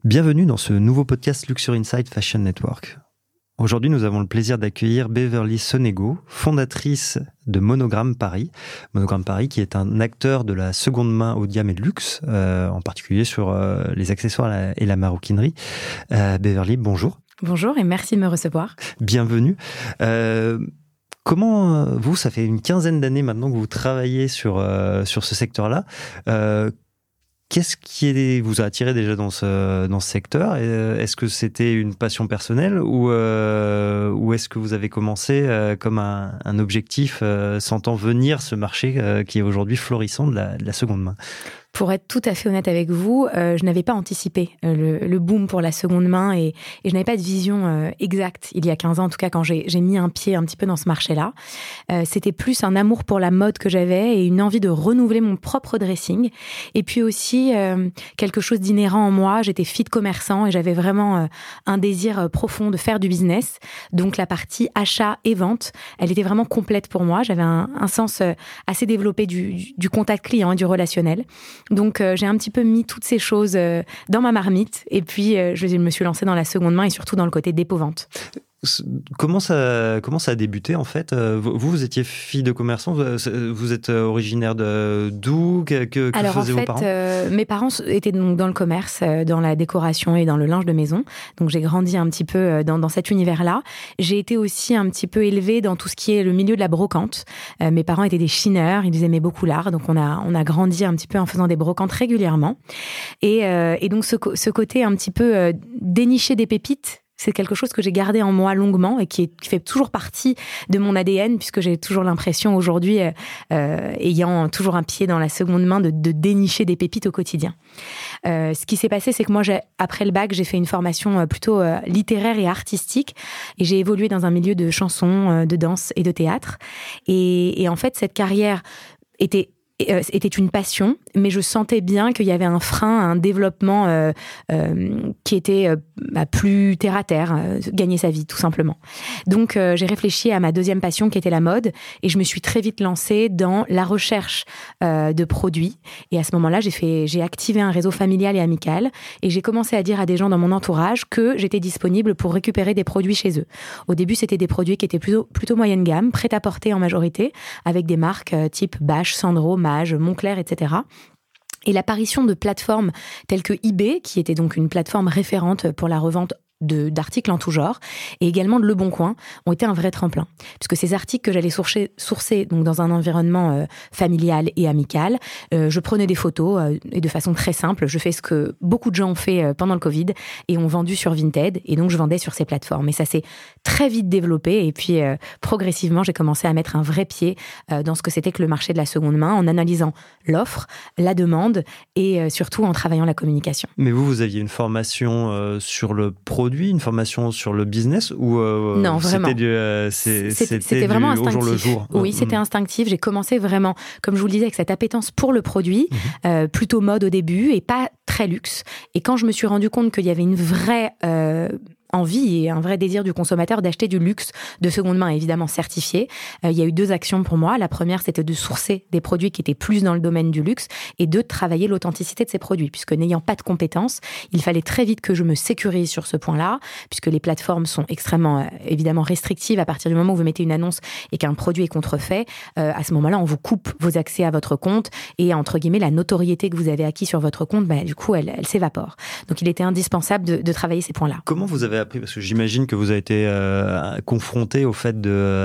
Bienvenue dans ce nouveau podcast Luxury Insight Fashion Network. Aujourd'hui, nous avons le plaisir d'accueillir Beverly Sonego, fondatrice de Monogram Paris. Monogram Paris qui est un acteur de la seconde main haut de gamme et de luxe, en particulier sur les accessoires et la maroquinerie. Beverly, bonjour. Bonjour et merci de me recevoir. Bienvenue. Comment vous, ça fait une quinzaine d'années maintenant que vous travaillez sur ce secteur-là. Qu'est-ce qui vous a attiré déjà dans ce secteur ? Est-ce que c'était une passion personnelle ou est-ce que vous avez commencé comme un objectif sentant venir ce marché qui est aujourd'hui florissant de la seconde main ? Pour être tout à fait honnête avec vous, je n'avais pas anticipé le boom pour la seconde main et je n'avais pas de vision exacte il y a 15 ans, en tout cas quand j'ai mis un pied un petit peu dans ce marché-là. C'était plus un amour pour la mode que j'avais et une envie de renouveler mon propre dressing. Et puis aussi quelque chose d'inhérent en moi, j'étais fille de commerçant et j'avais vraiment un désir profond de faire du business. Donc la partie achat et vente, elle était vraiment complète pour moi. J'avais un sens assez développé du contact client et du relationnel. Donc, j'ai un petit peu mis toutes ces choses dans ma marmite et puis je me suis lancée dans la seconde main et surtout dans le côté dépôt-vente. Comment ça a débuté en fait ? Vous étiez fille de commerçant, vous êtes originaire d'où ? Que Alors, faisaient vos parents ? Mes parents étaient donc dans le commerce, dans la décoration et dans le linge de maison. Donc j'ai grandi un petit peu dans cet univers-là. J'ai été aussi un petit peu élevée dans tout ce qui est le milieu de la brocante. Mes parents étaient des chineurs, ils aimaient beaucoup l'art, donc on a grandi un petit peu en faisant des brocantes régulièrement. Et donc ce côté un petit peu dénicher des pépites, c'est quelque chose que j'ai gardé en moi longuement et qui fait toujours partie de mon ADN, puisque j'ai toujours l'impression aujourd'hui, ayant toujours un pied dans la seconde main, de dénicher des pépites au quotidien. Ce qui s'est passé, c'est que moi, après le bac, j'ai fait une formation plutôt littéraire et artistique et j'ai évolué dans un milieu de chansons, de danse et de théâtre. Et en fait, cette carrière était une passion, mais je sentais bien qu'il y avait un frein à un développement qui était plus terre à terre, gagner sa vie tout simplement. Donc j'ai réfléchi à ma deuxième passion qui était la mode et je me suis très vite lancée dans la recherche de produits. Et à ce moment-là, j'ai activé un réseau familial et amical et j'ai commencé à dire à des gens dans mon entourage que j'étais disponible pour récupérer des produits chez eux. Au début, c'était des produits qui étaient plutôt moyenne gamme, prêt à porter en majorité, avec des marques type Bache, Sandro, Mage, Moncler, etc. Et l'apparition de plateformes telles que eBay, qui était donc une plateforme référente pour la revente d'articles en tout genre, et également de Le Bon Coin, ont été un vrai tremplin. Puisque ces articles que j'allais sourcer donc dans un environnement familial et amical, je prenais des photos et de façon très simple, je fais ce que beaucoup de gens ont fait pendant le Covid et ont vendu sur Vinted, et donc je vendais sur ces plateformes. Et ça s'est très vite développé, et puis progressivement, j'ai commencé à mettre un vrai pied dans ce que c'était que le marché de la seconde main, en analysant l'offre, la demande, et surtout en travaillant la communication. Mais vous aviez une formation sur le produit, une formation sur le business ou non, vraiment. C'était vraiment au jour le jour. Oui, c'était instinctif. J'ai commencé vraiment, comme je vous le disais, avec cette appétence pour le produit, plutôt mode au début et pas très luxe. Et quand je me suis rendu compte qu'il y avait une vraie envie et un vrai désir du consommateur d'acheter du luxe de seconde main, évidemment certifié. Il y a eu 2 actions pour moi. La première, c'était de sourcer des produits qui étaient plus dans le domaine du luxe et de travailler l'authenticité de ces produits. Puisque n'ayant pas de compétences, il fallait très vite que je me sécurise sur ce point-là, puisque les plateformes sont extrêmement, évidemment, restrictives. À partir du moment où vous mettez une annonce et qu'un produit est contrefait, à ce moment-là, on vous coupe vos accès à votre compte et, entre guillemets, la notoriété que vous avez acquis sur votre compte, du coup, elle s'évapore. Donc, il était indispensable de travailler ces points-là. Comment vous avez appris, parce que j'imagine que vous avez été confronté au fait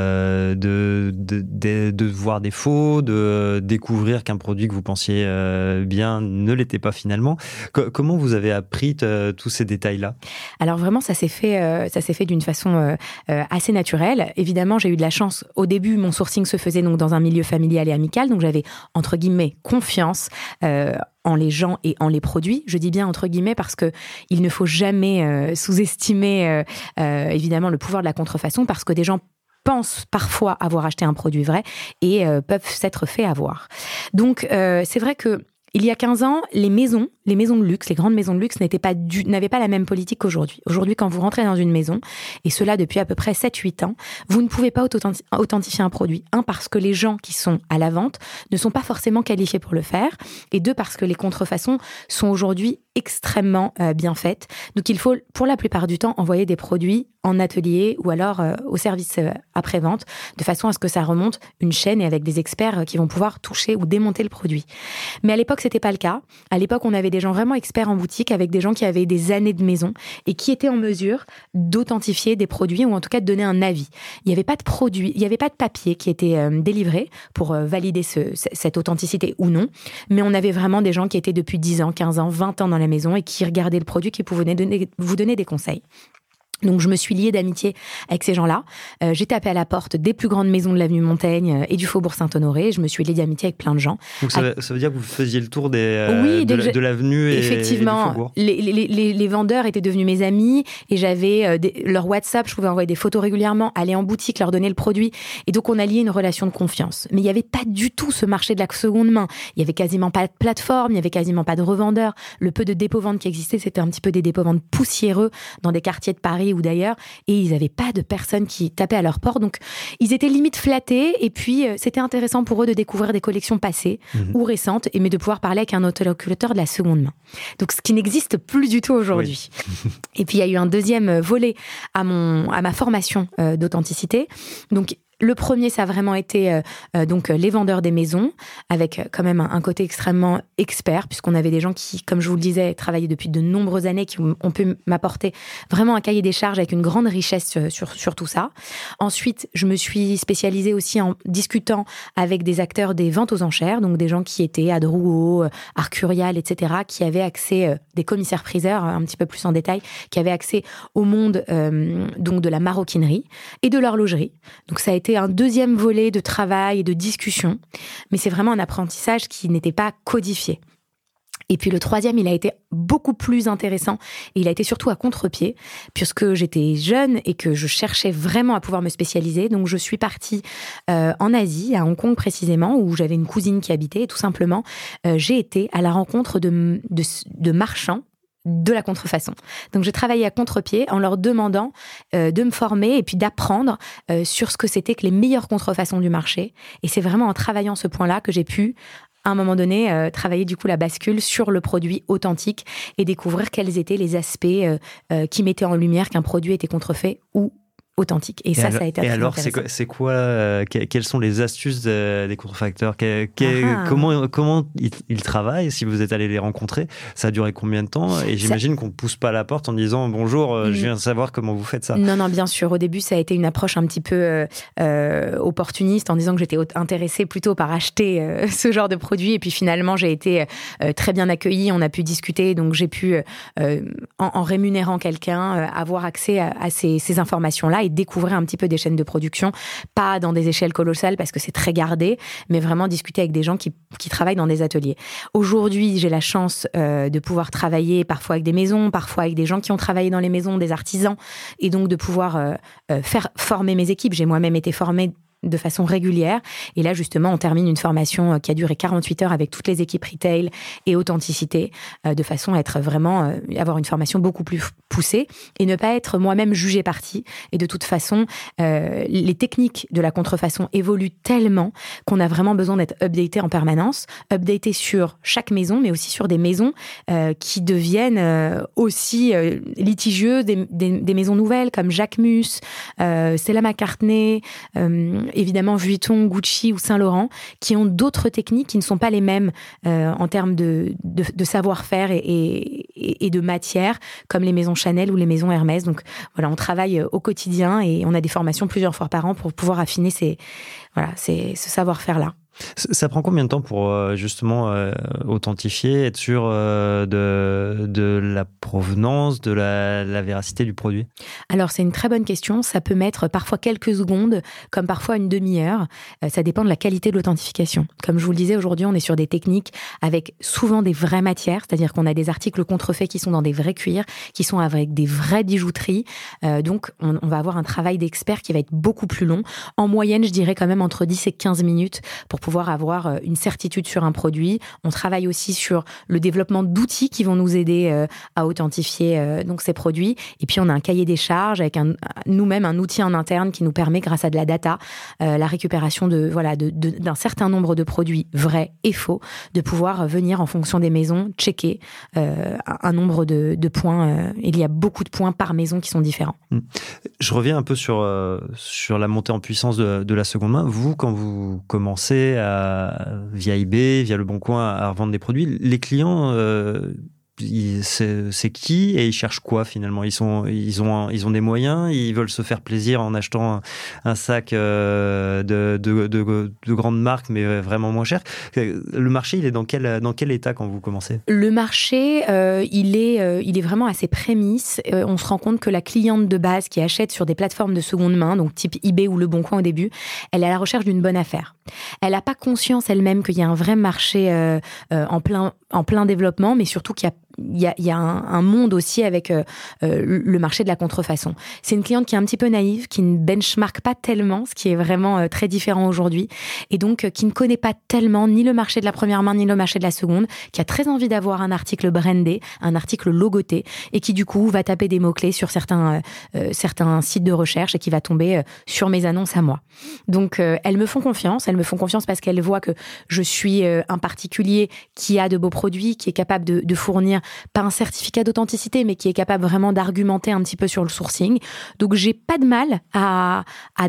de voir des faux, de découvrir qu'un produit que vous pensiez bien ne l'était pas finalement. Comment vous avez appris tous ces détails-là ? Alors vraiment, ça s'est fait d'une façon assez naturelle. Évidemment, j'ai eu de la chance. Au début, mon sourcing se faisait donc dans un milieu familial et amical, donc j'avais entre guillemets confiance en les gens et en les produits. Je dis bien entre guillemets parce que il ne faut jamais sous-estimer évidemment le pouvoir de la contrefaçon, parce que des gens pensent parfois avoir acheté un produit vrai et peuvent s'être fait avoir. Donc c'est vrai que il y a 15 ans, les maisons de luxe, les grandes maisons de luxe n'avaient pas la même politique qu'aujourd'hui. Aujourd'hui, quand vous rentrez dans une maison, et cela depuis à peu près 7-8 ans, vous ne pouvez pas authentifier un produit. 1, parce que les gens qui sont à la vente ne sont pas forcément qualifiés pour le faire, et 2, parce que les contrefaçons sont aujourd'hui extrêmement bien faites. Donc, il faut, pour la plupart du temps, envoyer des produits en atelier ou alors au service après-vente, de façon à ce que ça remonte une chaîne et avec des experts qui vont pouvoir toucher ou démonter le produit. Mais à l'époque, c'était pas le cas. À l'époque, on avait des gens vraiment experts en boutique, avec des gens qui avaient des années de maison et qui étaient en mesure d'authentifier des produits ou en tout cas de donner un avis. Il n'y avait pas de produit, il n'y avait pas de papier qui était délivré pour valider cette authenticité ou non, mais on avait vraiment des gens qui étaient depuis 10 ans, 15 ans, 20 ans dans la maison et qui regardaient le produit, qui pouvaient vous donner des conseils. Donc, je me suis liée d'amitié avec ces gens-là. J'ai tapé à la porte des plus grandes maisons de l'avenue Montaigne et du Faubourg Saint-Honoré. Je me suis liée d'amitié avec plein de gens. Donc, ça veut dire que vous faisiez le tour de l'avenue effectivement, et du Faubourg. Les vendeurs étaient devenus mes amis et j'avais leur WhatsApp. Je pouvais envoyer des photos régulièrement, aller en boutique, leur donner le produit. Et donc, on a lié une relation de confiance. Mais il n'y avait pas du tout ce marché de la seconde main. Il n'y avait quasiment pas de plateforme, il n'y avait quasiment pas de revendeurs. Le peu de dépôts-ventes qui existaient, c'était un petit peu des dépôts-ventes poussiéreux dans des quartiers de Paris ou d'ailleurs, et ils n'avaient pas de personnes qui tapaient à leur porte. Donc, ils étaient limite flattés, et puis c'était intéressant pour eux de découvrir des collections passées ou récentes, mais de pouvoir parler avec un interlocuteur de la seconde main. Donc, ce qui n'existe plus du tout aujourd'hui. Oui. Et puis, il y a eu un deuxième volet à ma formation d'authenticité. Donc, le premier, ça a vraiment été donc les vendeurs des maisons, avec quand même un côté extrêmement expert, puisqu'on avait des gens qui, comme je vous le disais, travaillaient depuis de nombreuses années, qui ont pu m'apporter vraiment un cahier des charges avec une grande richesse sur tout ça. Ensuite, je me suis spécialisée aussi en discutant avec des acteurs des ventes aux enchères, donc des gens qui étaient à Drouot, Arcurial, etc., qui avaient accès, des commissaires-priseurs, un petit peu plus en détail, qui avaient accès au monde donc de la maroquinerie et de l'horlogerie. Donc ça a été un deuxième volet de travail et de discussion, mais c'est vraiment un apprentissage qui n'était pas codifié. Et puis le troisième, il a été beaucoup plus intéressant et il a été surtout à contre-pied, puisque j'étais jeune et que je cherchais vraiment à pouvoir me spécialiser. Donc je suis partie en Asie, à Hong Kong précisément, où j'avais une cousine qui habitait, et tout simplement, j'ai été à la rencontre de marchands de la contrefaçon. Donc, je travaillais à contre-pied en leur demandant de me former et puis d'apprendre sur ce que c'était que les meilleures contrefaçons du marché. Et c'est vraiment en travaillant ce point-là que j'ai pu, à un moment donné, travailler du coup la bascule sur le produit authentique et découvrir quels étaient les aspects qui mettaient en lumière qu'un produit était contrefait ou authentique. Et ça a été très intéressant. C'est quoi, quelles sont les astuces des contrefacteurs comment ils travaillent, si vous êtes allé les rencontrer? Ça a duré combien de temps? Et j'imagine qu'on ne pousse pas à la porte en disant « Bonjour, je viens de savoir comment vous faites ça ». Non, bien sûr. Au début, ça a été une approche un petit peu opportuniste, en disant que j'étais intéressée plutôt par acheter ce genre de produit. Et puis finalement, j'ai été très bien accueillie. On a pu discuter. Donc, j'ai pu, en rémunérant quelqu'un, avoir accès à ces informations-là et découvrir un petit peu des chaînes de production, pas dans des échelles colossales parce que c'est très gardé, mais vraiment discuter avec des gens qui travaillent dans des ateliers. Aujourd'hui, j'ai la chance de pouvoir travailler parfois avec des maisons, parfois avec des gens qui ont travaillé dans les maisons, des artisans, et donc de pouvoir faire former mes équipes. J'ai moi-même été formée de façon régulière. Et là, justement, on termine une formation qui a duré 48 heures avec toutes les équipes retail et authenticité, de façon à être vraiment, avoir une formation beaucoup plus poussée et ne pas être moi-même jugée partie. Et de toute façon, les techniques de la contrefaçon évoluent tellement qu'on a vraiment besoin d'être updaté en permanence, updaté sur chaque maison, mais aussi sur des maisons qui deviennent aussi litigieuses, des maisons nouvelles comme Jacquemus, Stella McCartney, évidemment Vuitton, Gucci ou Saint-Laurent, qui ont d'autres techniques qui ne sont pas les mêmes en termes de savoir-faire et de matière, comme les maisons Chanel ou les maisons Hermès. Donc voilà, on travaille au quotidien et on a des formations plusieurs fois par an pour pouvoir affiner ce savoir-faire-là. Ça prend combien de temps pour justement authentifier, être sûr de la provenance, de la véracité du produit? Alors, c'est une très bonne question. Ça peut mettre parfois quelques secondes, comme parfois une demi-heure. Ça dépend de la qualité de l'authentification. Comme je vous le disais, aujourd'hui, on est sur des techniques avec souvent des vraies matières, c'est-à-dire qu'on a des articles contrefaits qui sont dans des vrais cuirs, qui sont avec des vraies bijouteries. Donc, on va avoir un travail d'expert qui va être beaucoup plus long. En moyenne, je dirais quand même entre 10 et 15 minutes pour pouvoir pouvoir avoir une certitude sur un produit. On travaille aussi sur le développement d'outils qui vont nous aider à authentifier donc ces produits. Et puis, on a un cahier des charges avec nous-mêmes un outil en interne qui nous permet, grâce à de la data, la récupération d'un certain nombre de produits vrais et faux, de pouvoir venir en fonction des maisons, checker un nombre de points. Il y a beaucoup de points par maison qui sont différents. Je reviens un peu sur la montée en puissance de la seconde main. Vous, quand vous commencez via eBay, via Le Bon Coin, à revendre des produits, les clients, c'est qui et ils cherchent quoi finalement? Ils ont des moyens, ils veulent se faire plaisir en achetant un sac de grandes marques, mais vraiment moins cher. Le marché, il est dans quel état quand vous commencez? Le marché, il est vraiment à ses prémices. On se rend compte que la cliente de base qui achète sur des plateformes de seconde main, donc type eBay ou Le Bon Coin au début, elle est à la recherche d'une bonne affaire. Elle n'a pas conscience elle-même qu'il y a un vrai marché en plein développement, mais surtout qu'il y a un monde aussi avec le marché de la contrefaçon. C'est une cliente qui est un petit peu naïve, qui ne benchmark pas tellement, ce qui est vraiment très différent aujourd'hui, et donc qui ne connaît pas tellement ni le marché de la première main, ni le marché de la seconde, qui a très envie d'avoir un article brandé, un article logoté, et qui du coup va taper des mots-clés sur certains sites de recherche et qui va tomber sur mes annonces à moi. Donc elles me font confiance parce qu'elles voient que je suis un particulier qui a de beaux produits, qui est capable de fournir pas un certificat d'authenticité, mais qui est capable vraiment d'argumenter un petit peu sur le sourcing. Donc, j'ai pas de mal à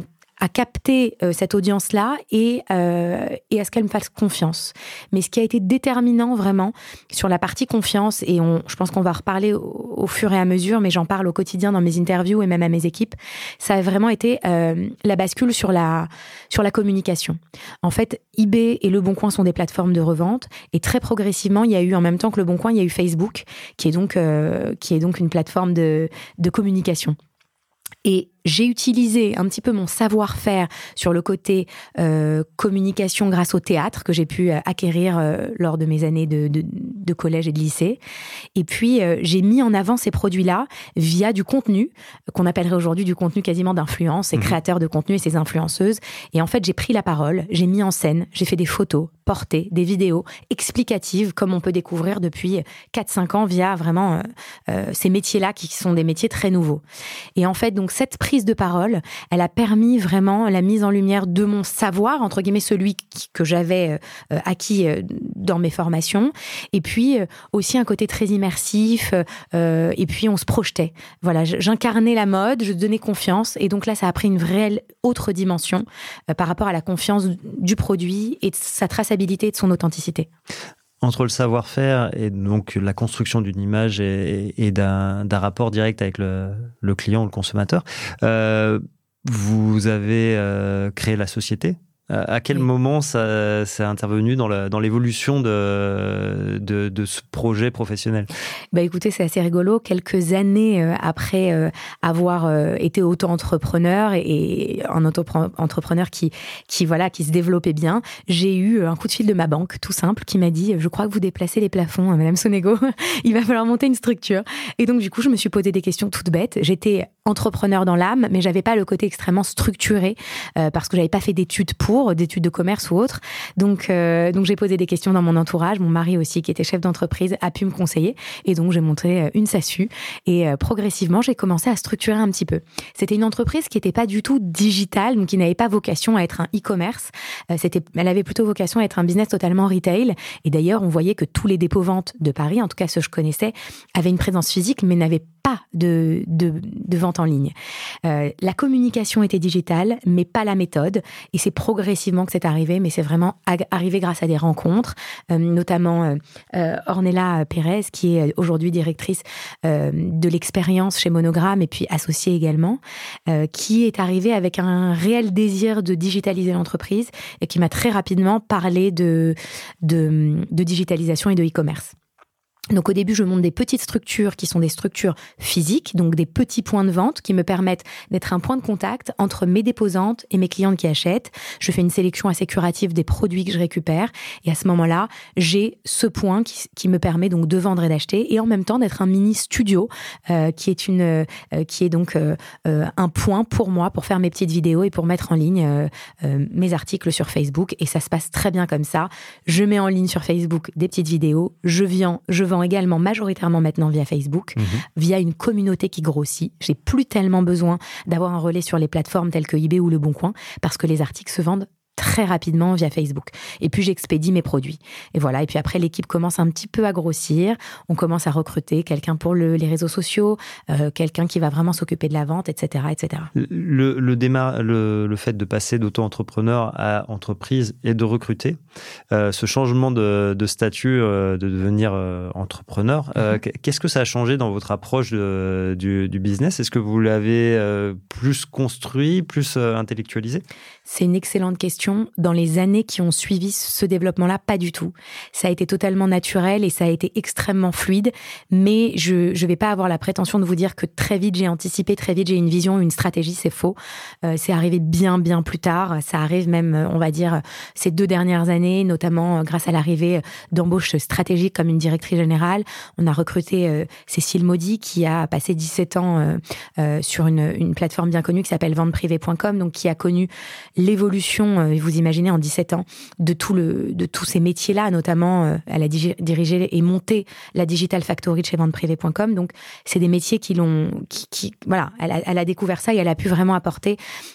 capter cette audience-là et à ce qu'elle me fasse confiance. Mais ce qui a été déterminant vraiment sur la partie confiance, et je pense qu'on va reparler au fur et à mesure, mais j'en parle au quotidien dans mes interviews et même à mes équipes, ça a vraiment été la bascule sur la communication. En fait, eBay et Le Bon Coin sont des plateformes de revente, et très progressivement, il y a eu, en même temps que Le Bon Coin, il y a eu Facebook, qui est donc une plateforme de communication. Et j'ai utilisé un petit peu mon savoir-faire sur le côté communication grâce au théâtre que j'ai pu acquérir lors de mes années de collège et de lycée. Et puis, j'ai mis en avant ces produits-là via du contenu, qu'on appellerait aujourd'hui du contenu quasiment d'influence, ces créateurs de contenu et ces influenceuses. Et en fait, j'ai pris la parole, j'ai mis en scène, j'ai fait des photos, portées, des vidéos explicatives, comme on peut découvrir depuis 4-5 ans via vraiment ces métiers-là qui sont des métiers très nouveaux. Et en fait, donc, cette prise de parole, elle a permis vraiment la mise en lumière de mon savoir, entre guillemets, celui que j'avais acquis dans mes formations, et puis aussi un côté très immersif, et puis on se projetait. Voilà, j'incarnais la mode, je donnais confiance, et donc là, ça a pris une vraie autre dimension par rapport à la confiance du produit et de sa traçabilité et de son authenticité. Entre le savoir-faire et donc la construction d'une image et d'un rapport direct avec le client, le consommateur, vous avez créé la société. À quel moment ça a intervenu dans l'évolution de ce projet professionnel? Écoutez, c'est assez rigolo. Quelques années après avoir été auto-entrepreneur et un auto-entrepreneur qui se développait bien, j'ai eu un coup de fil de ma banque, tout simple, qui m'a dit « Je crois que vous déplacez les plafonds, Madame Sonego. Il va falloir monter une structure. » Et donc, du coup, je me suis posé des questions toutes bêtes. J'étais entrepreneur dans l'âme, mais j'avais pas le côté extrêmement structuré parce que j'avais pas fait d'études de commerce ou autre. Donc j'ai posé des questions dans mon entourage. Mon mari aussi, qui était chef d'entreprise, a pu me conseiller. Et donc, j'ai monté une SASU. Et progressivement, j'ai commencé à structurer un petit peu. C'était une entreprise qui n'était pas du tout digitale, donc qui n'avait pas vocation à être un e-commerce. Elle avait plutôt vocation à être un business totalement retail. Et d'ailleurs, on voyait que tous les dépôts-ventes de Paris, en tout cas ceux que je connaissais, avaient une présence physique, mais n'avaient pas de vente en ligne. La communication était digitale, mais pas la méthode. Et c'est progressivement que c'est arrivé, mais c'est vraiment arrivé grâce à des rencontres, notamment Ornella Pérez, qui est aujourd'hui directrice de l'expérience chez Monogramme et puis associée également, qui est arrivée avec un réel désir de digitaliser l'entreprise et qui m'a très rapidement parlé de digitalisation et de e-commerce. Donc au début, je monte des petites structures qui sont des structures physiques, donc des petits points de vente qui me permettent d'être un point de contact entre mes déposantes et mes clientes qui achètent. Je fais une sélection assez curative des produits que je récupère et à ce moment-là, j'ai ce point qui me permet donc de vendre et d'acheter et en même temps d'être un mini studio qui est donc un point pour moi pour faire mes petites vidéos et pour mettre en ligne mes articles sur Facebook et ça se passe très bien comme ça. Je mets en ligne sur Facebook des petites vidéos, je vends également majoritairement maintenant via Facebook, via une communauté qui grossit. J'ai plus tellement besoin d'avoir un relais sur les plateformes telles que eBay ou Le Bon Coin parce que les articles se vendent très rapidement via Facebook. Et puis, j'expédie mes produits. Et voilà. Et puis après, l'équipe commence un petit peu à grossir. On commence à recruter quelqu'un pour les réseaux sociaux, quelqu'un qui va vraiment s'occuper de la vente, etc., etc. Le fait de passer d'auto-entrepreneur à entreprise et de recruter, ce changement de statut, de devenir entrepreneur, qu'est-ce que ça a changé dans votre approche du business? Est-ce que vous l'avez plus construit, plus intellectualisé? C'est une excellente question. Dans les années qui ont suivi ce développement-là, pas du tout. Ça a été totalement naturel et ça a été extrêmement fluide, mais je vais pas avoir la prétention de vous dire que très vite j'ai anticipé, très vite j'ai une vision, une stratégie, c'est faux. C'est arrivé bien plus tard. Ça arrive même, on va dire, ces 2 dernières années, notamment grâce à l'arrivée d'embauches stratégiques comme une directrice générale. On a recruté Cécile Maudy qui a passé 17 ans sur une plateforme bien connue qui s'appelle venteprivée.com, donc qui a connu l'évolution, vous imaginez, en 17 ans, de tous ces métiers-là, notamment, elle a dirigé et monté la Digital Factory de chez venteprivée.com. Donc, c'est des métiers voilà, elle a découvert ça et elle a pu vraiment apporter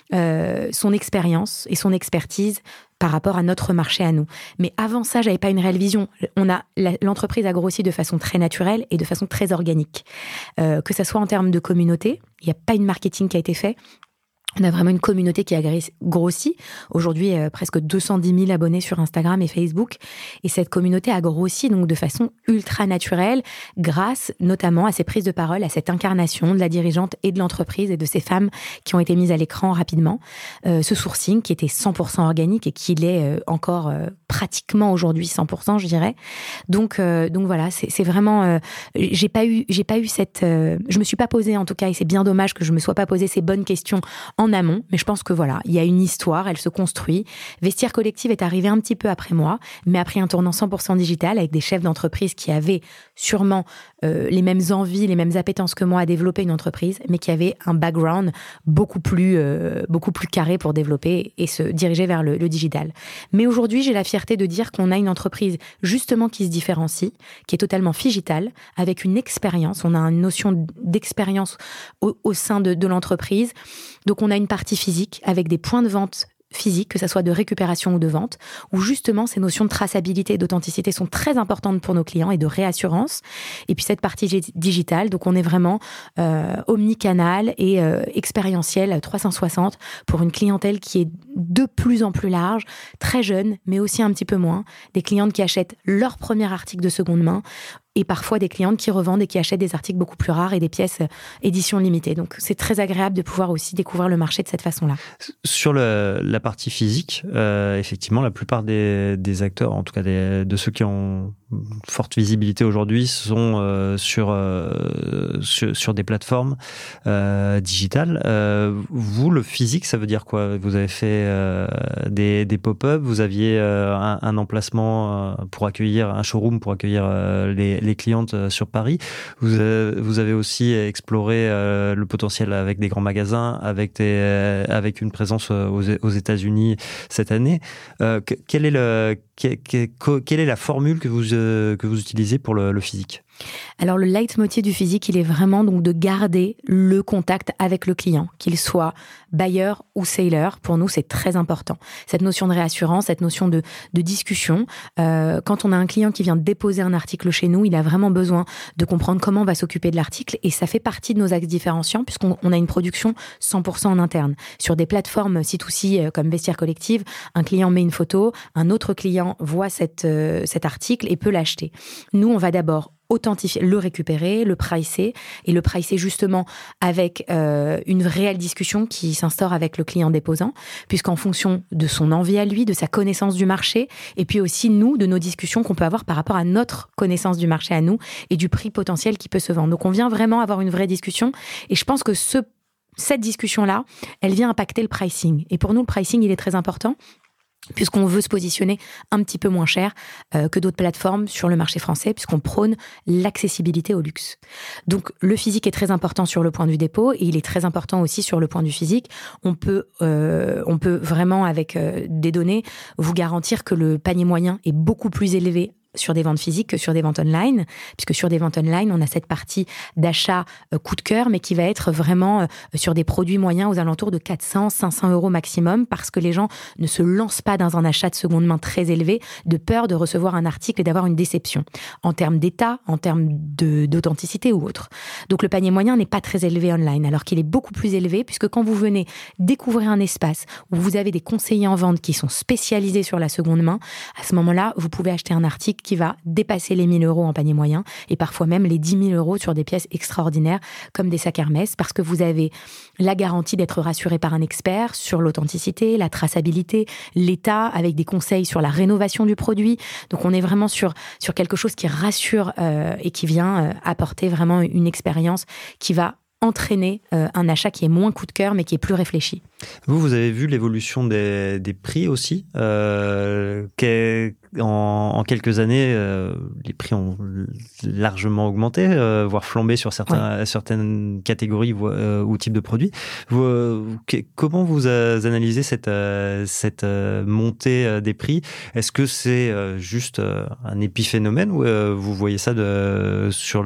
son expérience et son expertise par rapport à notre marché à nous. Mais avant ça, j'avais pas une réelle vision. L'entreprise a grossi de façon très naturelle et de façon très organique. Que ça soit en termes de communauté, il n'y a pas une marketing qui a été fait. On a vraiment une communauté qui a grossi. Aujourd'hui, presque 210 000 abonnés sur Instagram et Facebook. Et cette communauté a grossi donc de façon ultra naturelle grâce notamment à ces prises de parole, à cette incarnation de la dirigeante et de l'entreprise et de ces femmes qui ont été mises à l'écran rapidement. Ce sourcing qui était 100% organique et qui l'est encore pratiquement aujourd'hui 100%, je dirais. Donc voilà, c'est vraiment... j'ai pas eu cette... je me suis pas posé en tout cas, et c'est bien dommage que je me sois pas posé ces bonnes questions en amont, mais je pense que voilà, il y a une histoire, elle se construit. Vestiaire Collective est arrivé un petit peu après moi, mais a pris un tournant 100% digital avec des chefs d'entreprise qui avaient sûrement les mêmes envies, les mêmes appétences que moi à développer une entreprise, mais qui avaient un background beaucoup plus carré pour développer et se diriger vers le digital. Mais aujourd'hui, j'ai la fierté de dire qu'on a une entreprise justement qui se différencie, qui est totalement digitale, avec une expérience. On a une notion d'expérience au sein de l'entreprise. Donc, on a une partie physique avec des points de vente physiques, que ça soit de récupération ou de vente, où justement ces notions de traçabilité et d'authenticité sont très importantes pour nos clients et de réassurance. Et puis cette partie digitale, donc on est vraiment omnicanal et expérientiel 360 pour une clientèle qui est de plus en plus large, très jeune, mais aussi un petit peu moins. Des clientes qui achètent leur premier article de seconde main et parfois des clientes qui revendent et qui achètent des articles beaucoup plus rares et des pièces édition limitée. Donc, c'est très agréable de pouvoir aussi découvrir le marché de cette façon-là. Sur la partie physique, effectivement, la plupart des acteurs, en tout cas de ceux qui ont une forte visibilité aujourd'hui, sont sur des plateformes digitales. Vous, le physique, ça veut dire quoi? Vous avez fait des pop-up, vous aviez un emplacement pour accueillir, un showroom pour accueillir les clientes sur Paris. Vous avez aussi exploré le potentiel avec des grands magasins, avec une présence aux États-Unis cette année. Quelle est la formule que vous utilisez pour le physique? Alors, le leitmotiv du physique, il est vraiment donc de garder le contact avec le client, qu'il soit buyer ou seller. Pour nous, c'est très important. Cette notion de réassurance, cette notion de discussion. Quand on a un client qui vient déposer un article chez nous, il a vraiment besoin de comprendre comment on va s'occuper de l'article et ça fait partie de nos axes différenciants puisqu'on a une production 100% en interne. Sur des plateformes C2C comme Vestiaire Collective, un client met une photo, un autre client voit cet article et peut l'acheter. Nous, on va d'abord authentifier, le récupérer, le pricer, et le pricer justement avec une réelle discussion qui s'instaure avec le client déposant, puisqu'en fonction de son envie à lui, de sa connaissance du marché, et puis aussi nous, de nos discussions qu'on peut avoir par rapport à notre connaissance du marché à nous, et du prix potentiel qui peut se vendre. Donc on vient vraiment avoir une vraie discussion, et je pense que cette discussion-là, elle vient impacter le pricing. Et pour nous, le pricing, il est très important, puisqu'on veut se positionner un petit peu moins cher que d'autres plateformes sur le marché français, puisqu'on prône l'accessibilité au luxe. Donc, le physique est très important sur le point du dépôt, et il est très important aussi sur le point du physique. On peut vraiment, avec des données, vous garantir que le panier moyen est beaucoup plus élevé sur des ventes physiques que sur des ventes online, puisque sur des ventes online, on a cette partie d'achat coup de cœur, mais qui va être vraiment sur des produits moyens aux alentours de 400-500 euros maximum, parce que les gens ne se lancent pas dans un achat de seconde main très élevé, de peur de recevoir un article et d'avoir une déception, en termes d'état, en termes d'authenticité ou autre. Donc le panier moyen n'est pas très élevé online, alors qu'il est beaucoup plus élevé, puisque quand vous venez découvrir un espace où vous avez des conseillers en vente qui sont spécialisés sur la seconde main, à ce moment-là, vous pouvez acheter un article qui va dépasser les 1 000 euros en panier moyen, et parfois même les 10 000 euros sur des pièces extraordinaires comme des sacs Hermès, parce que vous avez la garantie d'être rassuré par un expert sur l'authenticité, la traçabilité, l'état, avec des conseils sur la rénovation du produit. Donc on est vraiment sur quelque chose qui rassure et qui vient apporter vraiment une expérience qui va entraîner un achat qui est moins coup de cœur, mais qui est plus réfléchi. Vous avez vu l'évolution des prix aussi. En quelques années, les prix ont largement augmenté, voire flambé sur certaines catégories ou types de produits. Comment vous analysez cette montée des prix ? Est-ce que c'est juste un épiphénomène, ou vous voyez ça tenir sur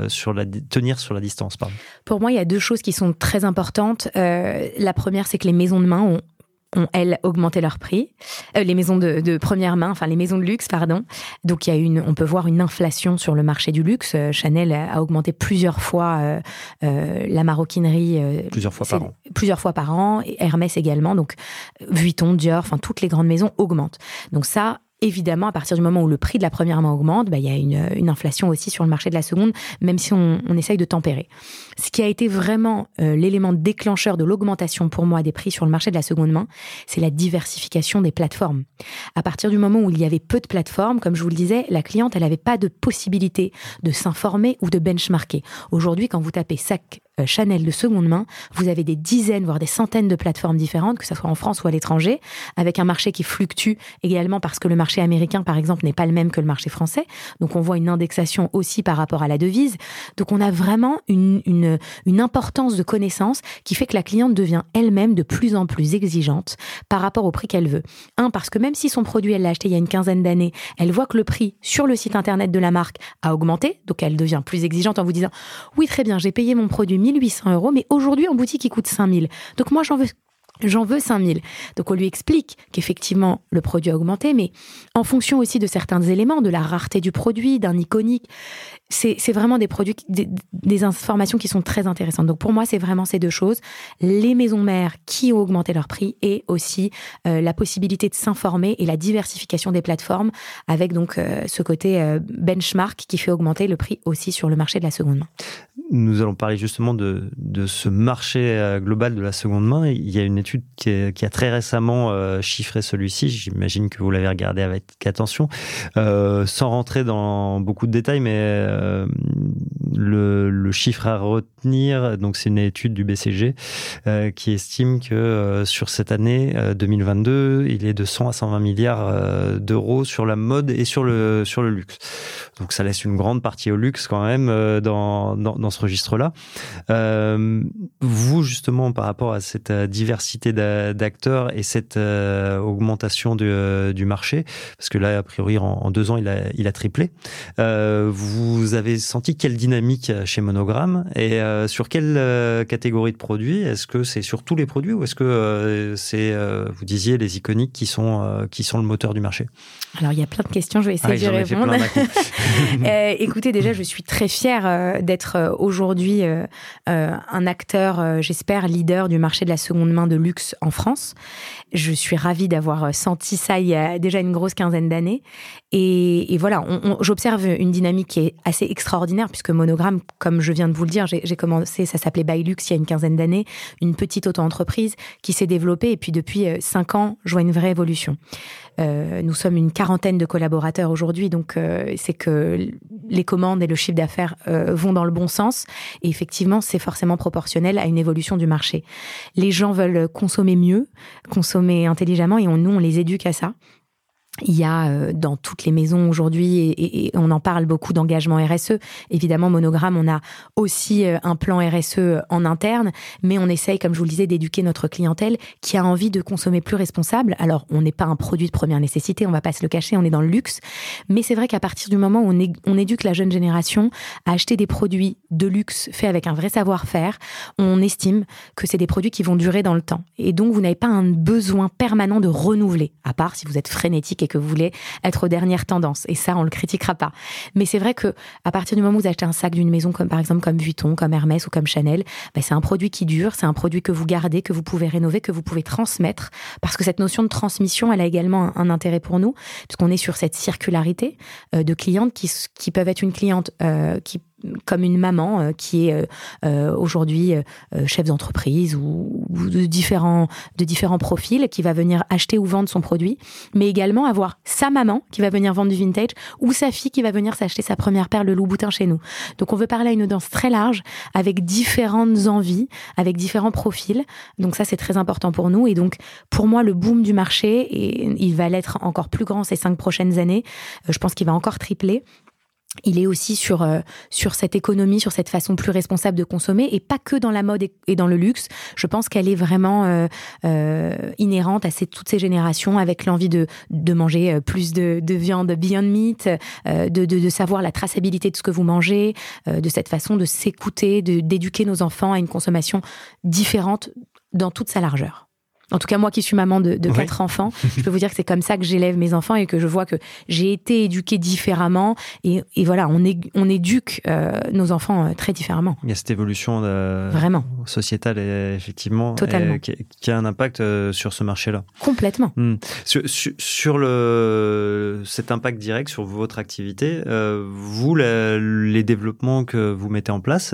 la distance, pardon ? Pour moi, il y a deux choses qui sont très importantes. La première, c'est que les maisons de main ont elles, augmenté leur prix. Les maisons de première main, enfin les maisons de luxe, pardon. Donc on peut voir une inflation sur le marché du luxe. Chanel a augmenté plusieurs fois la maroquinerie. Plusieurs fois par an. Et Hermès également. Donc Vuitton, Dior, enfin toutes les grandes maisons augmentent. Donc ça, évidemment, à partir du moment où le prix de la première main augmente, il y a une inflation aussi sur le marché de la seconde, même si on essaye de tempérer. Ce qui a été vraiment l'élément déclencheur de l'augmentation pour moi des prix sur le marché de la seconde main, c'est la diversification des plateformes. À partir du moment où il y avait peu de plateformes, comme je vous le disais, la cliente, elle n'avait pas de possibilité de s'informer ou de benchmarker. Aujourd'hui, quand vous tapez sac Chanel de seconde main, vous avez des dizaines, voire des centaines de plateformes différentes, que ce soit en France ou à l'étranger, avec un marché qui fluctue également parce que le marché américain, par exemple, n'est pas le même que le marché français. Donc, on voit une indexation aussi par rapport à la devise. Donc, on a vraiment une importance de connaissance qui fait que la cliente devient elle-même de plus en plus exigeante par rapport au prix qu'elle veut. Parce que même si son produit, elle l'a acheté il y a une quinzaine d'années, elle voit que le prix sur le site internet de la marque a augmenté. Donc, elle devient plus exigeante en vous disant « Oui, très bien, j'ai payé mon produit 1 800 euros, mais aujourd'hui, en boutique, il coûte 5 000. Donc, moi, j'en veux 5 000. Donc, on lui explique qu'effectivement, le produit a augmenté, mais en fonction aussi de certains éléments, de la rareté du produit, d'un iconique, c'est vraiment des produits, des informations qui sont très intéressantes. Donc, pour moi, c'est vraiment ces deux choses. Les maisons mères qui ont augmenté leur prix et aussi la possibilité de s'informer et la diversification des plateformes avec donc ce côté benchmark qui fait augmenter le prix aussi sur le marché de la seconde main. Nous allons parler justement de ce marché global de la seconde main. Il y a une étude qui a très récemment chiffré celui-ci. J'imagine que vous l'avez regardé avec attention. Sans rentrer dans beaucoup de détails, mais le chiffre à retenir, donc c'est une étude du BCG qui estime que sur cette année 2022, il est de 100 à 120 milliards d'euros sur la mode et sur le luxe. Donc ça laisse une grande partie au luxe quand même dans ce registre-là. Vous, justement, par rapport à cette diversité d'acteurs et cette augmentation du marché, parce que là, a priori, en 2 ans, il a triplé, vous avez senti quelle dynamique chez Monogram et sur quelle catégorie de produits? Est-ce que c'est sur tous les produits ou est-ce que c'est, vous disiez, les iconiques qui sont le moteur du marché? Alors, il y a plein de questions, je vais essayer d'y répondre. Écoutez, déjà, je suis très fière d'être aujourd'hui un acteur, j'espère, leader du marché de la seconde main de luxe en France. Je suis ravie d'avoir senti ça il y a déjà une grosse quinzaine d'années. Et voilà, j'observe une dynamique qui est assez extraordinaire, puisque Monogramme, comme je viens de vous le dire, j'ai commencé, ça s'appelait Bylux il y a une quinzaine d'années, une petite auto-entreprise qui s'est développée, et puis depuis 5 ans, je vois une vraie évolution. Nous sommes une quarantaine de collaborateurs aujourd'hui, donc c'est que les commandes et le chiffre d'affaires vont dans le bon sens, et effectivement, c'est forcément proportionnel à une évolution du marché. Les gens veulent consommer mieux, consommer intelligemment, et nous, on les éduque à ça. Il y a dans toutes les maisons aujourd'hui, et on en parle beaucoup, d'engagement RSE. Évidemment, Monogramme, on a aussi un plan RSE en interne, mais on essaye, comme je vous le disais, d'éduquer notre clientèle qui a envie de consommer plus responsable. Alors, on n'est pas un produit de première nécessité, on va pas se le cacher, on est dans le luxe, mais c'est vrai qu'à partir du moment où on éduque la jeune génération à acheter des produits de luxe faits avec un vrai savoir-faire, on estime que c'est des produits qui vont durer dans le temps. Et donc, vous n'avez pas un besoin permanent de renouveler, à part si vous êtes frénétique et que vous voulez être aux dernières tendances. Et ça, on le critiquera pas. Mais c'est vrai que à partir du moment où vous achetez un sac d'une maison, comme par exemple comme Vuitton, comme Hermès ou comme Chanel, c'est un produit qui dure, c'est un produit que vous gardez, que vous pouvez rénover, que vous pouvez transmettre. Parce que cette notion de transmission, elle a également un intérêt pour nous, puisqu'on est sur cette circularité de clientes qui peuvent être une cliente comme une maman qui est aujourd'hui chef d'entreprise ou de différents profils, qui va venir acheter ou vendre son produit, mais également avoir sa maman qui va venir vendre du vintage ou sa fille qui va venir s'acheter sa première paire de Louboutin chez nous. Donc on veut parler à une audience très large, avec différentes envies, avec différents profils. Donc ça, c'est très important pour nous. Et donc pour moi, le boom du marché, et il va l'être encore plus grand ces 5 prochaines années, je pense qu'il va encore tripler. Il est aussi sur cette économie, sur cette façon plus responsable de consommer, et pas que dans la mode et dans le luxe. Je pense qu'elle est vraiment inhérente à toutes ces générations, avec l'envie de manger plus de viande Beyond Meat, de savoir la traçabilité de ce que vous mangez, de cette façon de s'écouter, d'éduquer nos enfants à une consommation différente dans toute sa largeur. En tout cas, moi qui suis maman de 4 enfants, je peux vous dire que c'est comme ça que j'élève mes enfants, et que je vois que j'ai été éduquée différemment. Et voilà, on éduque nos enfants très différemment. Il y a cette évolution vraiment sociétale, effectivement, qui a un impact sur ce marché-là. Complètement. Sur cet impact direct sur votre activité, vous, les développements que vous mettez en place,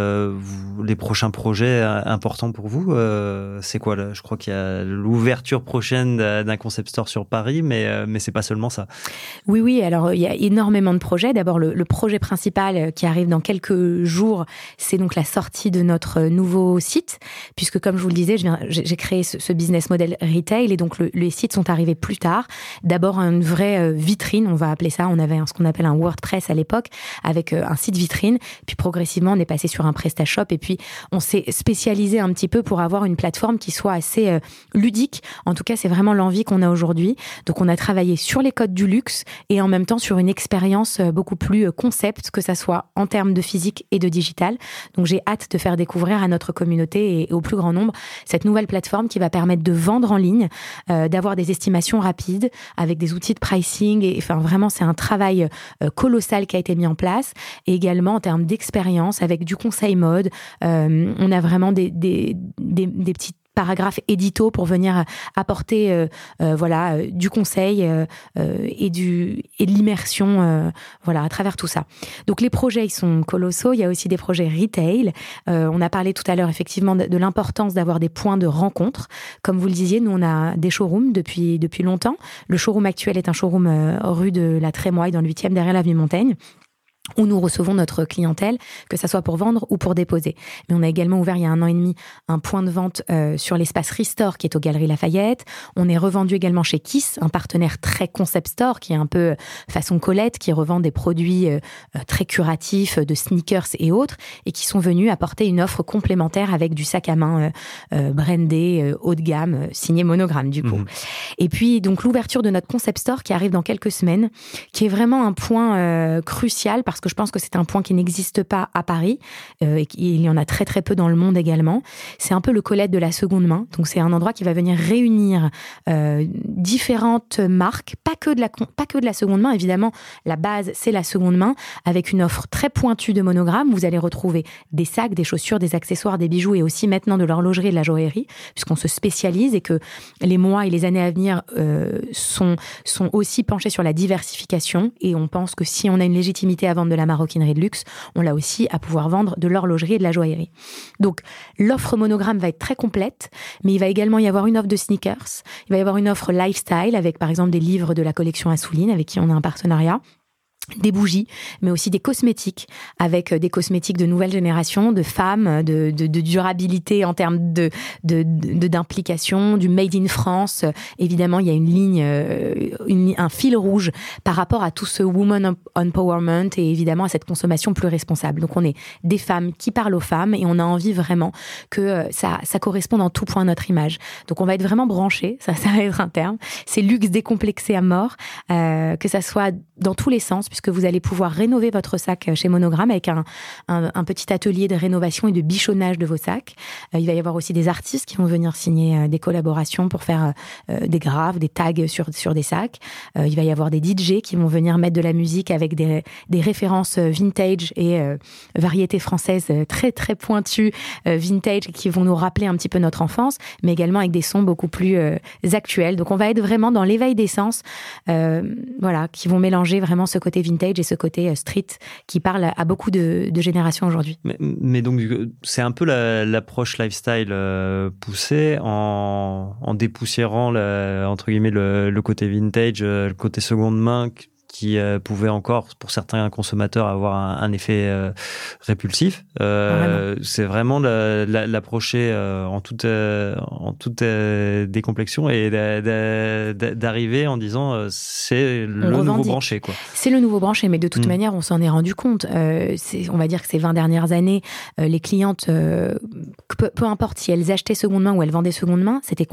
les prochains projets importants pour vous, c'est quoi là ? Je crois qu'il y a l'ouverture prochaine d'un concept store sur Paris, mais c'est pas seulement ça. Oui, alors il y a énormément de projets. D'abord, le projet principal qui arrive dans quelques jours, c'est donc la sortie de notre nouveau site, puisque comme je vous le disais, j'ai créé ce business model retail, et donc les sites sont arrivés plus tard. D'abord, une vraie vitrine, on va appeler ça. On avait ce qu'on appelle un WordPress à l'époque, avec un site vitrine. Puis progressivement, on est passé sur un PrestaShop, et puis on s'est spécialisé un petit peu pour avoir une plateforme qui soit assez ludique. En tout cas, c'est vraiment l'envie qu'on a aujourd'hui. Donc, on a travaillé sur les codes du luxe, et en même temps sur une expérience beaucoup plus concept, que ça soit en termes de physique et de digital. Donc, j'ai hâte de faire découvrir à notre communauté et au plus grand nombre cette nouvelle plateforme qui va permettre de vendre en ligne, d'avoir des estimations rapides avec des outils de pricing. Et enfin, vraiment, c'est un travail colossal qui a été mis en place. Et également en termes d'expérience avec du conseil mode. On a vraiment des petites paragraphes édito pour venir apporter du conseil et de l'immersion à travers tout ça. Donc les projets, ils sont colossaux. Il y a aussi des projets retail. On a parlé tout à l'heure effectivement de l'importance d'avoir des points de rencontre. Comme vous le disiez, nous on a des showrooms depuis longtemps. Le showroom actuel est un showroom rue de la Trémoille, dans le 8e, derrière l'avenue Montaigne, où nous recevons notre clientèle, que ça soit pour vendre ou pour déposer. Mais on a également ouvert il y a 1 an et demi un point de vente sur l'espace Restore qui est aux Galeries Lafayette. On est revendu également chez Kiss, un partenaire très concept store qui est un peu façon Colette, qui revend des produits très curatifs de sneakers et autres, et qui sont venus apporter une offre complémentaire avec du sac à main brandé, haut de gamme, signé Monogramme du coup. Et puis donc l'ouverture de notre concept store qui arrive dans quelques semaines, qui est vraiment un point crucial, parce que je pense que c'est un point qui n'existe pas à Paris, et il y en a très très peu dans le monde également. C'est un peu le Colette de la seconde main. Donc c'est un endroit qui va venir réunir différentes marques, pas que de la seconde main. Évidemment, la base, c'est la seconde main, avec une offre très pointue de monogrammes. Vous allez retrouver des sacs, des chaussures, des accessoires, des bijoux et aussi maintenant de l'horlogerie et de la joaillerie, puisqu'on se spécialise et que les mois et les années à venir sont aussi penchés sur la diversification. Et on pense que si on a une légitimité à vendre de la maroquinerie de luxe, on l'a aussi à pouvoir vendre de l'horlogerie et de la joaillerie. Donc, l'offre monogramme va être très complète, mais il va également y avoir une offre de sneakers. Il va y avoir une offre lifestyle avec, par exemple, des livres de la collection Assouline avec qui on a un partenariat. Des bougies, mais aussi des cosmétiques, avec des cosmétiques de nouvelle génération, de femmes, de durabilité en termes d'implication, du made in France. Évidemment, il y a une ligne, un fil rouge par rapport à tout ce woman empowerment et évidemment à cette consommation plus responsable. Donc, on est des femmes qui parlent aux femmes et on a envie vraiment que ça corresponde en tout point à notre image. Donc, on va être vraiment branchés, ça va être un terme. C'est luxe décomplexé à mort, que ça soit dans tous les sens, puisque vous allez pouvoir rénover votre sac chez Monogramme avec un petit atelier de rénovation et de bichonnage de vos sacs. Il va y avoir aussi des artistes qui vont venir signer des collaborations pour faire des graphes, des tags sur des sacs. Il va y avoir des DJ qui vont venir mettre de la musique avec des références vintage et variétés françaises très très pointues, vintage, qui vont nous rappeler un petit peu notre enfance, mais également avec des sons beaucoup plus actuels. Donc on va être vraiment dans l'éveil des sens, voilà, qui vont mélanger vraiment ce côté vintage et ce côté street qui parle à beaucoup de générations aujourd'hui. Mais donc, c'est un peu l'approche lifestyle poussée en dépoussiérant, entre guillemets, le côté vintage, le côté seconde main qui pouvait encore, pour certains consommateurs, avoir un effet répulsif. C'est vraiment l'approcher en toute décomplexion et d'arriver en disant c'est le nouveau branché, quoi. C'est le nouveau branché, mais de toute manière, on s'en est rendu compte. On va dire que ces 20 dernières années, les clientes, peu importe si elles achetaient seconde main ou elles vendaient seconde main, c'était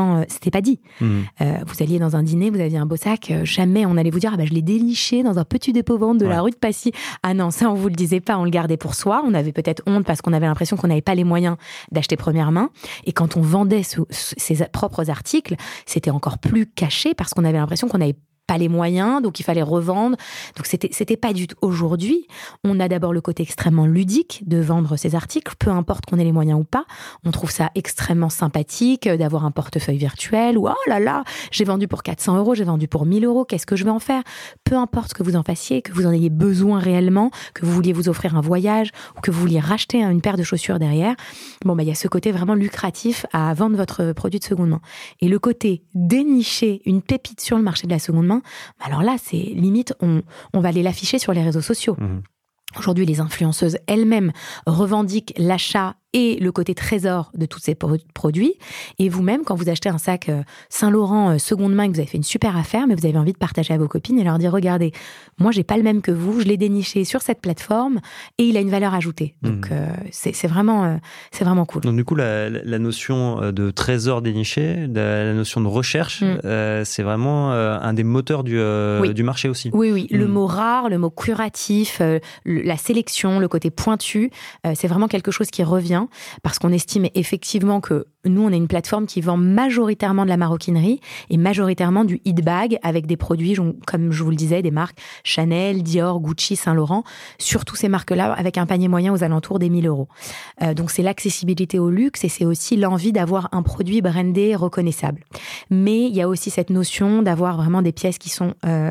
pas dit. Vous alliez dans un dîner, vous aviez un beau sac, jamais on allait vous dire, je l'ai déniché dans un petit dépôt-vente de la rue de Passy. Ah non, ça on vous le disait pas, on le gardait pour soi. On avait peut-être honte parce qu'on avait l'impression qu'on n'avait pas les moyens d'acheter première main. Et quand on vendait ses propres articles, c'était encore plus caché parce qu'on avait l'impression qu'on n'avait pas les moyens, donc il fallait revendre. Donc c'était pas du tout. Aujourd'hui, on a d'abord le côté extrêmement ludique de vendre ces articles, peu importe qu'on ait les moyens ou pas. On trouve ça extrêmement sympathique d'avoir un portefeuille virtuel ou oh là là, j'ai vendu pour 400 €, j'ai vendu pour 1000 €, qu'est-ce que je vais en faire? Peu importe ce que vous en fassiez, que vous en ayez besoin réellement, que vous vouliez vous offrir un voyage ou que vous vouliez racheter une paire de chaussures derrière. Il y a ce côté vraiment lucratif à vendre votre produit de seconde main. Et le côté dénicher une pépite sur le marché de la seconde main, alors là, c'est limite, on va aller l'afficher sur les réseaux sociaux. Aujourd'hui, les influenceuses elles-mêmes revendiquent l'achat et le côté trésor de tous ces produits. Et vous-même, quand vous achetez un sac Saint-Laurent seconde main et que vous avez fait une super affaire, mais vous avez envie de partager à vos copines et leur dire, regardez, moi, j'ai pas le même que vous, je l'ai déniché sur cette plateforme et il a une valeur ajoutée. Donc, c'est vraiment cool. Donc, du coup, la notion de trésor déniché, la notion de recherche, c'est vraiment un des moteurs du marché aussi. Oui. Le mot rare, le mot curatif, la sélection, le côté pointu, c'est vraiment quelque chose qui revient parce qu'on estime effectivement que nous, on est une plateforme qui vend majoritairement de la maroquinerie et majoritairement du hit bag avec des produits, comme je vous le disais, des marques Chanel, Dior, Gucci, Saint-Laurent, surtout ces marques-là avec un panier moyen aux alentours des 1000 €. Donc, c'est l'accessibilité au luxe et c'est aussi l'envie d'avoir un produit brandé reconnaissable. Mais il y a aussi cette notion d'avoir vraiment des pièces qui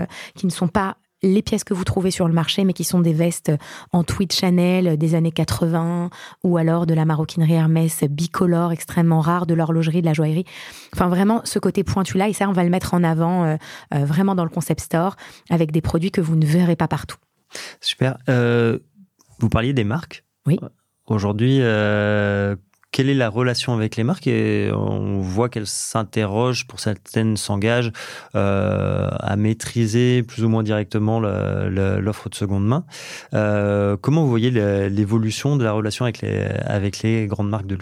ne sont pas les pièces que vous trouvez sur le marché, mais qui sont des vestes en tweed Chanel des années 80, ou alors de la maroquinerie Hermès bicolore, extrêmement rare, de l'horlogerie, de la joaillerie. Enfin, vraiment, ce côté pointu-là, et ça, on va le mettre en avant vraiment dans le concept store, avec des produits que vous ne verrez pas partout. Super. Vous parliez des marques. Oui. Aujourd'hui, quelle est la relation avec les marques? Et on voit qu'elles s'interrogent, pour certaines s'engagent à maîtriser plus ou moins directement l'offre de seconde main. Comment vous voyez l'évolution de la relation avec les grandes marques de luxe?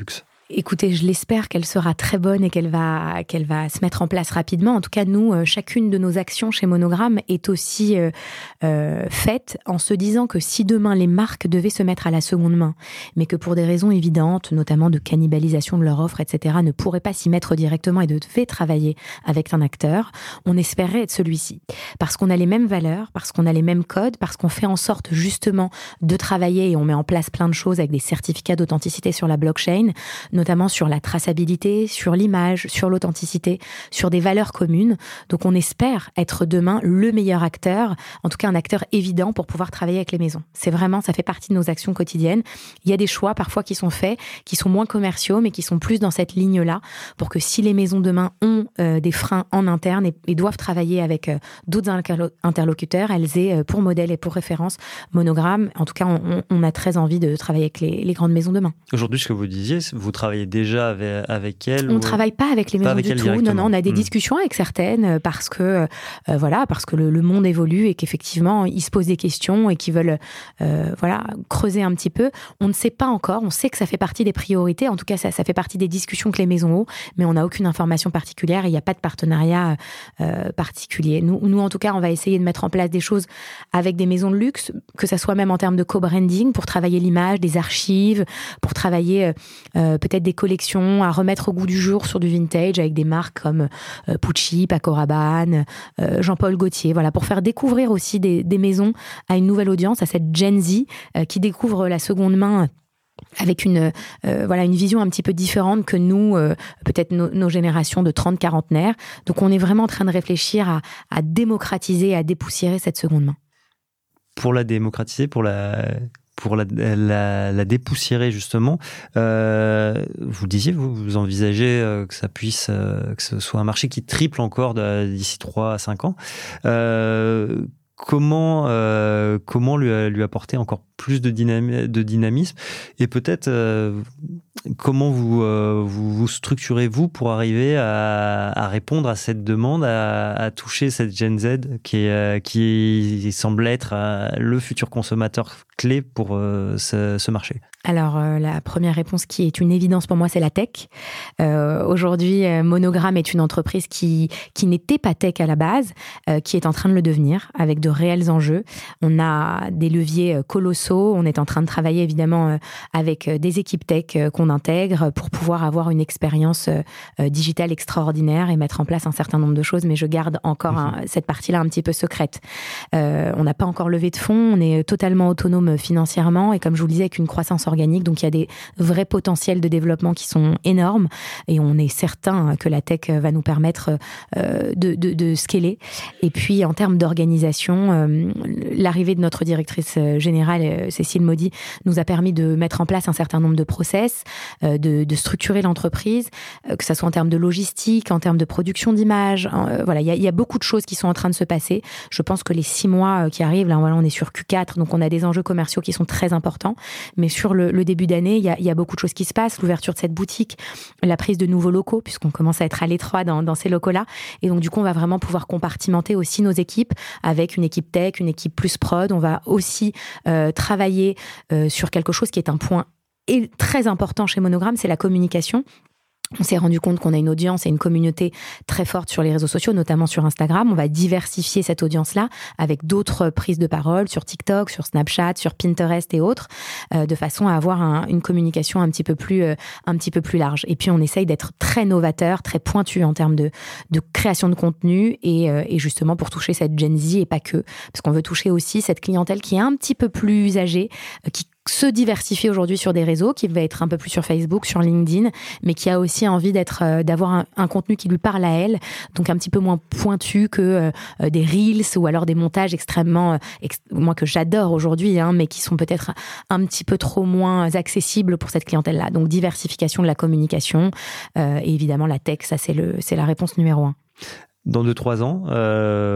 Écoutez, je l'espère qu'elle sera très bonne et qu'elle va se mettre en place rapidement. En tout cas, nous, chacune de nos actions chez Monogram est aussi faite en se disant que si demain les marques devaient se mettre à la seconde main, mais que pour des raisons évidentes, notamment de cannibalisation de leur offre, etc., ne pourraient pas s'y mettre directement et devaient travailler avec un acteur, on espérait être celui-ci. Parce qu'on a les mêmes valeurs, parce qu'on a les mêmes codes, parce qu'on fait en sorte justement de travailler et on met en place plein de choses avec des certificats d'authenticité sur la blockchain, notamment sur la traçabilité, sur l'image, sur l'authenticité, sur des valeurs communes. Donc on espère être demain le meilleur acteur, en tout cas un acteur évident pour pouvoir travailler avec les maisons. C'est vraiment, ça fait partie de nos actions quotidiennes. Il y a des choix parfois qui sont faits, qui sont moins commerciaux, mais qui sont plus dans cette ligne-là, pour que si les maisons demain ont des freins en interne et doivent travailler avec d'autres interlocuteurs, elles aient pour modèle et pour référence Monogram. En tout cas, on a très envie de travailler avec les grandes maisons demain. Aujourd'hui, ce que vous disiez, vous travaillez déjà avec elles? On ne travaille pas avec les maisons du tout. Non, on a des discussions avec certaines parce que le monde évolue et qu'effectivement, ils se posent des questions et qu'ils veulent creuser un petit peu. On ne sait pas encore. On sait que ça fait partie des priorités. En tout cas, ça fait partie des discussions que les maisons ont, mais on n'a aucune information particulière et il n'y a pas de partenariat particulier. Nous, en tout cas, on va essayer de mettre en place des choses avec des maisons de luxe, que ça soit même en termes de co-branding, pour travailler l'image, des archives, pour travailler peut-être des collections à remettre au goût du jour sur du vintage avec des marques comme Pucci, Paco Rabanne, Jean-Paul Gaultier, voilà, pour faire découvrir aussi des maisons à une nouvelle audience, à cette Gen Z qui découvre la seconde main avec une vision un petit peu différente que nous, peut-être nos générations de 30-quarantenaires. Donc on est vraiment en train de réfléchir à démocratiser, à dépoussiérer cette seconde main. Pour la démocratiser, pour la dépoussiérer justement, vous disiez, vous envisagez que ça puisse, que ce soit un marché qui triple encore d'ici 3 à 5 ans. Comment lui apporter encore plus de dynamisme et peut-être comment vous structurez-vous pour arriver à répondre à cette demande, à toucher cette Gen Z qui semble être le futur consommateur clé pour ce marché? Alors, la première réponse qui est une évidence pour moi, c'est la tech. Aujourd'hui, Monogram est une entreprise qui n'était pas tech à la base, qui est en train de le devenir avec de réels enjeux. On a des leviers colossaux. On est en train de travailler évidemment avec des équipes tech qu'on intègre pour pouvoir avoir une expérience digitale extraordinaire et mettre en place un certain nombre de choses. Mais je garde encore cette partie-là un petit peu secrète. On n'a pas encore levé de fonds. On est totalement autonome financièrement et comme je vous le disais, avec une croissance organique. Donc, il y a des vrais potentiels de développement qui sont énormes et on est certain que la tech va nous permettre de scaler. Et puis, en termes d'organisation, l'arrivée de notre directrice générale, Cécile Maudy, nous a permis de mettre en place un certain nombre de process, de structurer l'entreprise, que ça soit en termes de logistique, en termes de production d'images. Voilà, il y a beaucoup de choses qui sont en train de se passer. Je pense que les 6 mois qui arrivent, là, voilà, on est sur Q4, donc on a des enjeux commerciaux qui sont très importants. Mais sur le début d'année, il y a beaucoup de choses qui se passent. L'ouverture de cette boutique, la prise de nouveaux locaux, puisqu'on commence à être à l'étroit dans ces locaux-là. Et donc, du coup, on va vraiment pouvoir compartimenter aussi nos équipes avec une équipe tech, une équipe plus prod. On va aussi travailler sur quelque chose qui est un point très important chez Monogram, c'est la communication. On s'est rendu compte qu'on a une audience et une communauté très forte sur les réseaux sociaux, notamment sur Instagram. On va diversifier cette audience-là avec d'autres prises de parole sur TikTok, sur Snapchat, sur Pinterest et autres, de façon à avoir une communication un petit peu plus large. Et puis, on essaye d'être très novateur, très pointu en termes de création de contenu et justement pour toucher cette Gen Z et pas que, parce qu'on veut toucher aussi cette clientèle qui est un petit peu plus âgée, qui se diversifie aujourd'hui sur des réseaux, qui va être un peu plus sur Facebook, sur LinkedIn, mais qui a aussi envie d'avoir un contenu qui lui parle à elle, donc un petit peu moins pointu que des reels ou alors des montages extrêmement, moi que j'adore aujourd'hui, mais qui sont peut-être un petit peu trop moins accessibles pour cette clientèle-là. Donc diversification de la communication et évidemment la tech, ça c'est la réponse numéro 1. Dans 2-3 ans,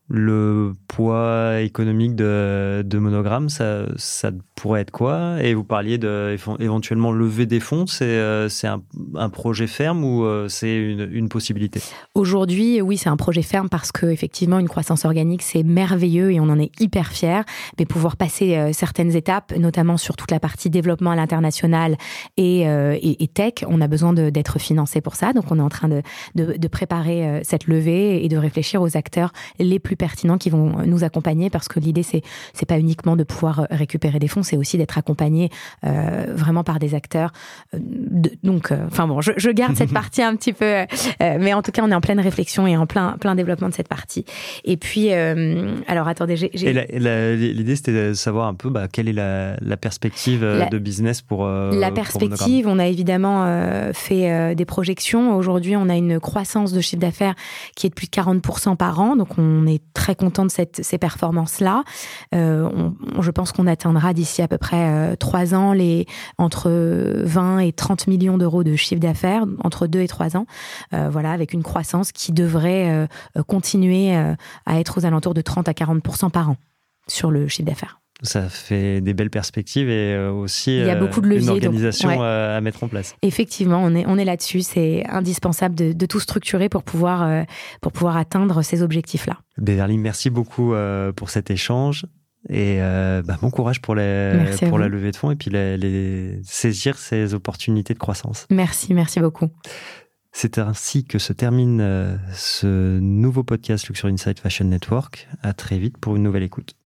le poids économique de Monogram, ça pourrait être quoi? Et vous parliez éventuellement lever des fonds. C'est un projet ferme ou c'est une possibilité? Aujourd'hui, oui, c'est un projet ferme parce que effectivement, une croissance organique, c'est merveilleux et on en est hyper fiers. Mais pouvoir passer certaines étapes, notamment sur toute la partie développement à l'international et tech, on a besoin d'être financé pour ça. Donc, on est en train de préparer cette levée et de réfléchir aux acteurs les plus pertinents qui vont nous accompagner, parce que l'idée, c'est pas uniquement de pouvoir récupérer des fonds, c'est aussi d'être accompagné vraiment par des acteurs. Je garde cette partie un petit peu, mais en tout cas, on est en pleine réflexion et en plein développement de cette partie. Et puis, alors attendez, l'idée, c'était de savoir un peu quelle est la perspective de business pour la perspective. Pour on a évidemment fait des projections. Aujourd'hui, on a une croissance de chiffre d'affaires qui est de plus de 40% par an, donc on est très content de ces performances-là. Je pense qu'on atteindra d'ici à peu près 3 ans entre 20 et 30 millions d'euros de chiffre d'affaires, entre 2 et 3 ans, avec une croissance qui devrait continuer à être aux alentours de 30 à 40% par an sur le chiffre d'affaires. Ça fait des belles perspectives et aussi il y a beaucoup de leviers, une organisation à mettre en place. Effectivement, on est là-dessus. C'est indispensable de tout structurer pour pouvoir atteindre ces objectifs-là. Beverly, merci beaucoup pour cet échange et bon courage pour la levée de fonds et puis saisir ces opportunités de croissance. Merci beaucoup. C'est ainsi que se termine ce nouveau podcast Luxury Insight Fashion Network. À très vite pour une nouvelle écoute.